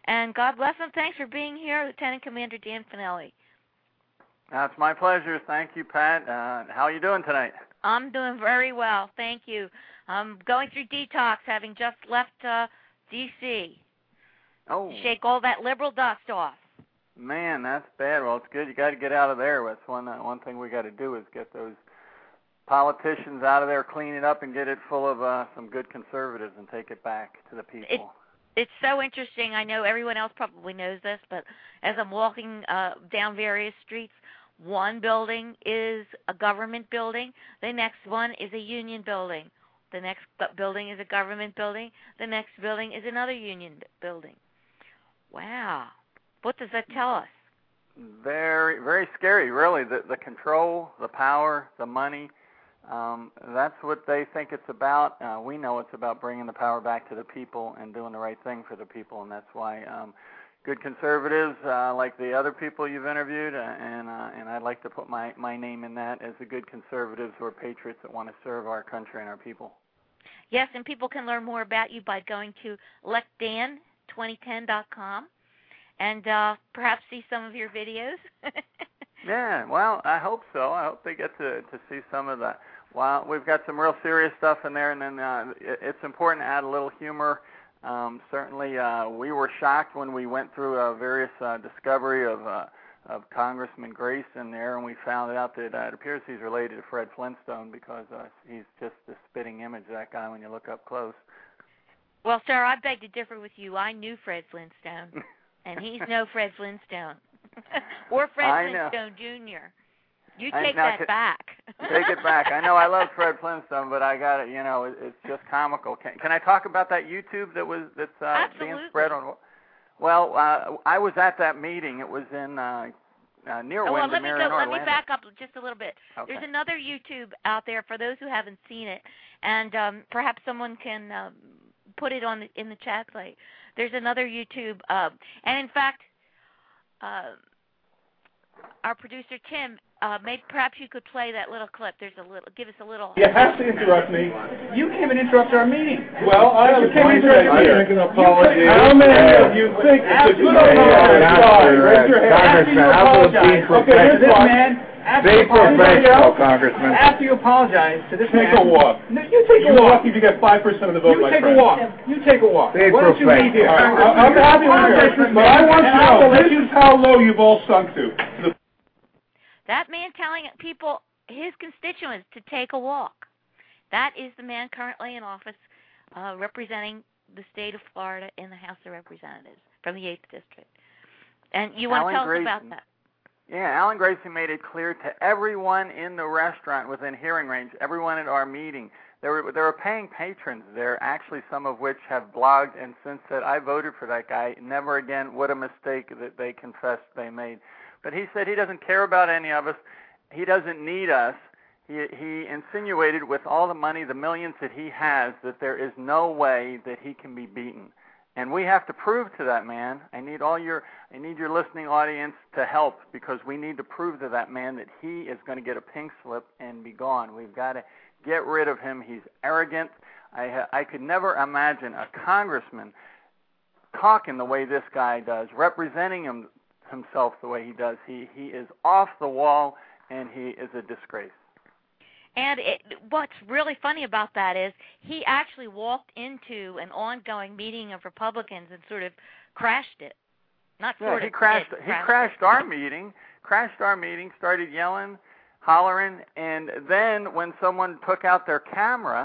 And God bless him. Thanks for being here, Lieutenant Commander Dan Finelli. It's my pleasure. Thank you, Pat. How are you doing tonight? I'm doing very well. Thank you. I'm going through detox, having just left D.C. Oh. Shake all that liberal dust off. Man, that's bad. Well, it's good. You got to get out of there. That's one thing we got to do is get those politicians out of there, clean it up, and get it full of some good conservatives and take it back to the people. It's so interesting. I know everyone else probably knows this, but as I'm walking down various streets, one building is a government building. The next one is a union building. The next building is a government building. The next building is another union building. Wow. What does that tell us? Very, very scary, really. The control, the power, the money, that's what they think it's about. We know it's about bringing the power back to the people and doing the right thing for the people, and that's why good conservatives, like the other people you've interviewed, and I'd like to put my name in that as the good conservatives who are patriots that want to serve our country and our people. Yes, and people can learn more about you by going to electdan2010.com and perhaps see some of your videos. Yeah, well, I hope so. I hope they get to see some of that. Well, we've got some real serious stuff in there, and then it's important to add a little humor. Certainly, we were shocked when we went through various discovery of Congressman Grayson there, and we found out that it appears he's related to Fred Flintstone because he's just the spitting image of that guy when you look up close. Well, sir, I beg to differ with you. I knew Fred Flintstone, and he's no Fred Flintstone. Or Fred Flintstone Jr. You take that back. Take it back. I know I love Fred Flintstone, but I got it. You know, it's just comical. Can I talk about that YouTube that's being spread on? Well, I was at that meeting. It was in near Windermere, Orlando. Let me back up just a little bit. Okay. There's another YouTube out there for those who haven't seen it, and perhaps someone can put it in the chat site. There's another YouTube, and in fact, our producer Tim, perhaps you could play that little clip. Give us a little. You have to interrupt me. You came and interrupted our meeting. Well, I was going to make an apology. How many of you think that you raise your hand? Congressman, I will be professional. Be professional, Congressman. After you apologize to this man. Take a walk. No, you take a walk. If you get 5% of the vote, You take a walk. You take a walk. Be Why don't you leave here? I'm happy with you, but I want to know, this is how low you've all sunk to. That man telling people, his constituents, to take a walk. That is the man currently in office representing the state of Florida in the House of Representatives from the 8th District. And you want to tell us about that? Yeah, Alan Grayson made it clear to everyone in the restaurant within hearing range, everyone at our meeting. There were paying patrons there, actually some of which have blogged and since said, I voted for that guy. Never again. What a mistake that they confessed they made. But he said he doesn't care about any of us. He doesn't need us. He insinuated with all the money, the millions that he has, that there is no way that he can be beaten. And we have to prove to that man. I need your listening audience to help because we need to prove to that man that he is going to get a pink slip and be gone. We've got to get rid of him. He's arrogant. I could never imagine a congressman talking the way this guy does, representing himself the way he does. He is off the wall, and he is a disgrace. And what's really funny about that is he actually walked into an ongoing meeting of Republicans and sort of crashed it. He crashed our meeting, started yelling, hollering, and then when someone took out their camera,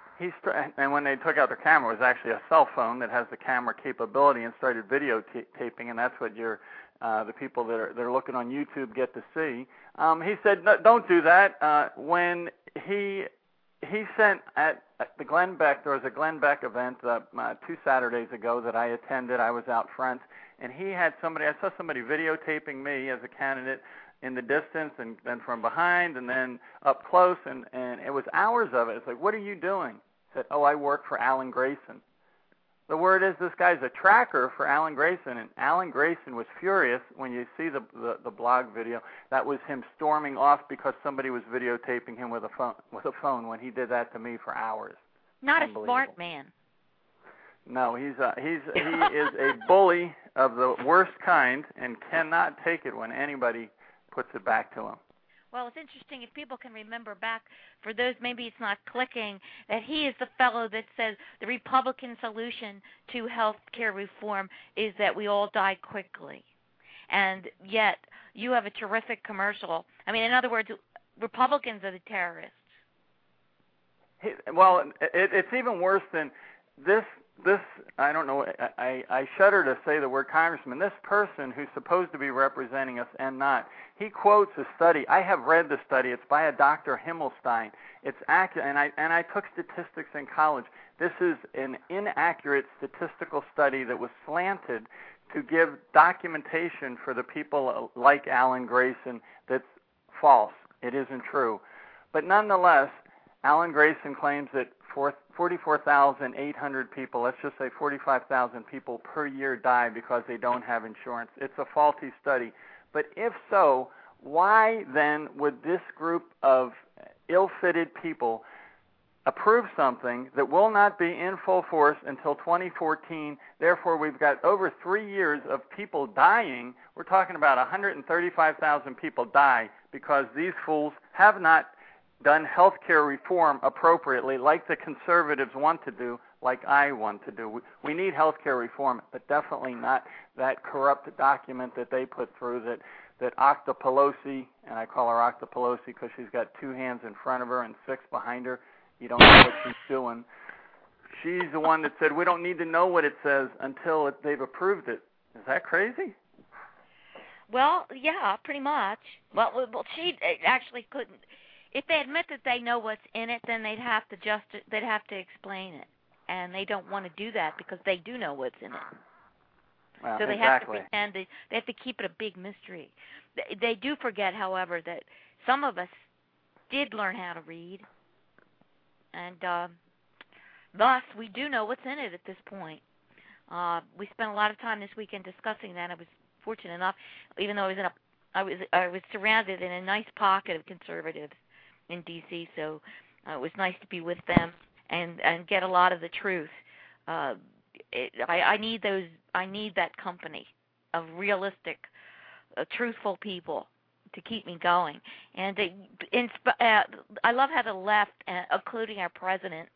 and when they took out their camera, it was actually a cell phone that has the camera capability and started videotaping, and that's what the people that are looking on YouTube get to see. He said, no, don't do that. When he sent at the Glenn Beck, there was a Glenn Beck event 2 Saturdays ago that I attended. I was out front, and I saw somebody videotaping me as a candidate in the distance and then from behind and then up close, and it was hours of it. It's like, what are you doing? I said, I work for Alan Grayson. The word is this guy's a tracker for Alan Grayson, and Alan Grayson was furious when you see the blog video. That was him storming off because somebody was videotaping him with a phone when he did that to me for hours. Not a smart man. No, he is a bully, of the worst kind and cannot take it when anybody puts it back to him. Well, it's interesting if people can remember back, for those maybe it's not clicking, that he is the fellow that says the Republican solution to health care reform is that we all die quickly. And yet you have a terrific commercial. I mean, in other words, Republicans are the terrorists. Well, it's even worse than this. I don't know. I shudder to say the word congressman. This person who's supposed to be representing us and not. He quotes a study. I have read the study. It's by a Dr. Himmelstein. It's accurate, and I took statistics in college. This is an inaccurate statistical study that was slanted to give documentation for the people like Alan Grayson that's false. It isn't true. But nonetheless, Alan Grayson claims that 44,800 people, let's just say 45,000 people per year die because they don't have insurance. It's a faulty study. But if so, why then would this group of ill-fitted people approve something that will not be in full force until 2014? Therefore, we've got over 3 years of people dying. We're talking about 135,000 people die because these fools have not done health care reform appropriately like the conservatives want to do, like I want to do. We need health care reform, but definitely not that corrupt document that they put through that Octa Pelosi, and I call her Octa Pelosi because she's got 2 hands in front of her and 6 behind her. You don't know what she's doing. She's the one that said we don't need to know what it says until they've approved it. Is that crazy? Well, yeah, pretty much. Well, she actually couldn't. If they admit that they know what's in it, then they'd have to explain it, and they don't want to do that because they do know what's in it. Well, so they exactly. have to pretend they have to keep it a big mystery. They do forget, however, that some of us did learn how to read, and thus we do know what's in it at this point. We spent a lot of time this weekend discussing that. I was fortunate enough, even though I was surrounded in a nice pocket of conservatives in D.C., so it was nice to be with them and get a lot of the truth. I need that company of realistic, truthful people to keep me going. And I love how the left, including our president,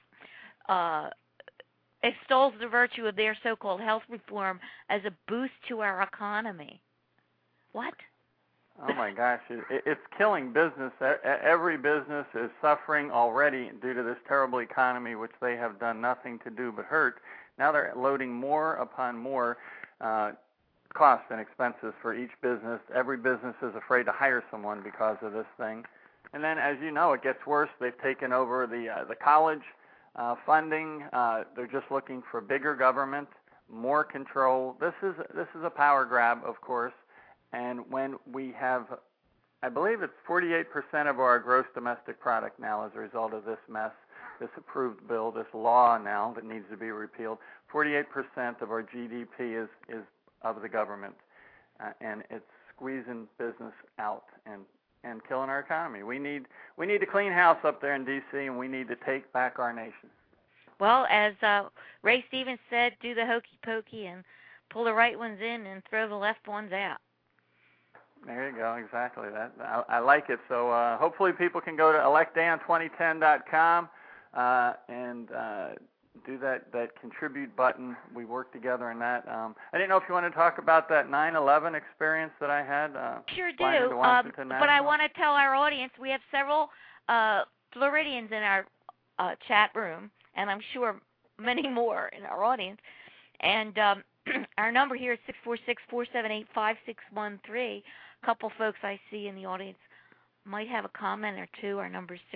extols the virtue of their so-called health reform as a boost to our economy. What? Oh, my gosh. It's killing business. Every business is suffering already due to this terrible economy, which they have done nothing to do but hurt. Now they're loading more upon more costs and expenses for each business. Every business is afraid to hire someone because of this thing. And then, as you know, it gets worse. They've taken over the college funding. They're just looking for bigger government, more control. This is a power grab, of course. And when we have, I believe it's 48% of our gross domestic product now as a result of this mess, this approved bill, this law now that needs to be repealed, 48% of our GDP is of the government, and it's squeezing business out and killing our economy. We need to clean house up there in D.C., and we need to take back our nation. Well, as Ray Stevens said, do the hokey pokey and pull the right ones in and throw the left ones out. There you go, exactly that. I like it. So hopefully people can go to electdan2010.com and do that contribute button. We work together in that. I didn't know if you want to talk about that 9/11 experience that I had. Sure do. But I want to tell our audience we have several Floridians in our chat room, and I'm sure many more in our audience. And our number here is 646-478-5613. A couple folks I see in the audience might have a comment or two. Our number is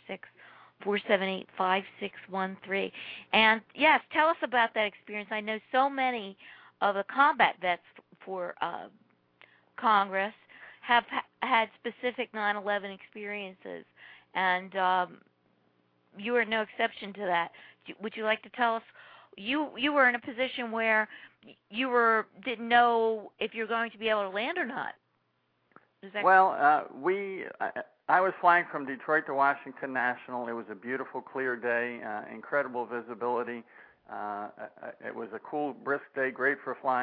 646-478-5613. And, yes, tell us about that experience. I know so many of the combat vets for Congress have had specific 9/11 experiences, and you are no exception to that. Would you like to tell us? You were in a position where you didn't know if you're going to be able to land or not. Well, I was flying from Detroit to Washington National. It was a beautiful, clear day, incredible visibility. It was a cool, brisk day, great for flying.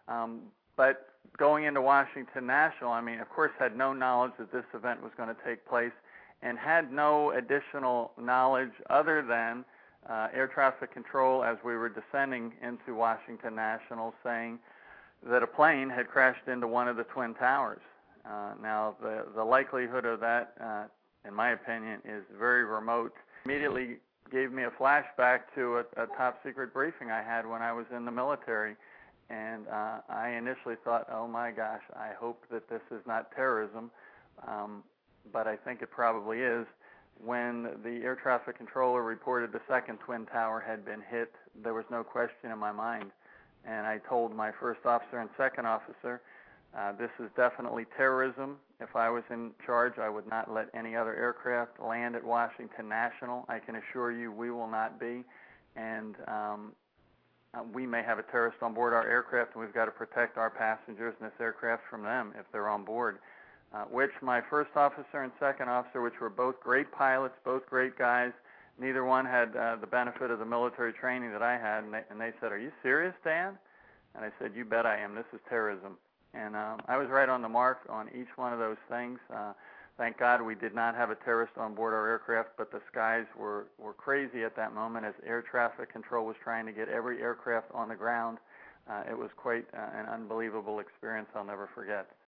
But going into Washington National, I mean, of course, had no knowledge that this event was going to take place, and had no additional knowledge other than air traffic control as we were descending into Washington National saying that a plane had crashed into one of the Twin Towers. Now, the likelihood of that, in my opinion, is very remote. Immediately gave me a flashback to a top secret briefing I had when I was in the military. And I initially thought, oh my gosh, I hope that this is not terrorism. But I think it probably is. When the air traffic controller reported the second Twin Tower had been hit, there was no question in my mind. And I told my first officer and second officer, this is definitely terrorism. If I was in charge, I would not let any other aircraft land at Washington National. I can assure you we will not be. And we may have a terrorist on board our aircraft, and we've got to protect our passengers and this aircraft from them if they're on board. Which my first officer and second officer, which were both great pilots, both great guys, neither one had the benefit of the military training that I had, and they said, "Are you serious, Dan?" And I said, "You bet I am. This is terrorism." And I was right on the mark on each one of those things. Thank God we did not have a terrorist on board our aircraft, but the skies were crazy at that moment as air traffic control was trying to get every aircraft on the ground. It was quite an unbelievable experience I'll never forget.